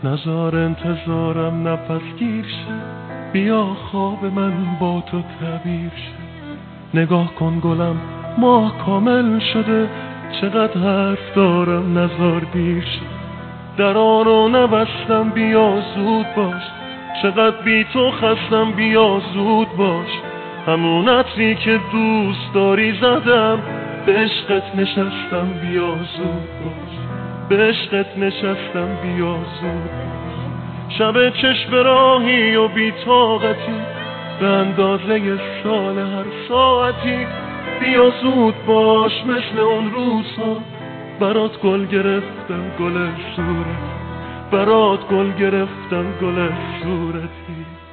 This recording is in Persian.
نزار انتظارم نفس گیر شه، بیا خواب من با تو تعبیر شه. نگاه کن گلم ماه کامل شده، چقدر حرف دارم نزار دیر شه. درانو نبستم بیا زود باش، چقدر بی تو خستم بیا زود باش. همون عطری که دوست داری زدم، به عشقت نشستم بیا زود باش، به عشقت نشستم بیا زود باش. شب چشم راهی و بی طاقتی، به اندازه سال هر ساعتی. بیا زود باش مثل اون روزها، برات گل گرفتم گل صورتی، برات گل گرفتم گل صورتی.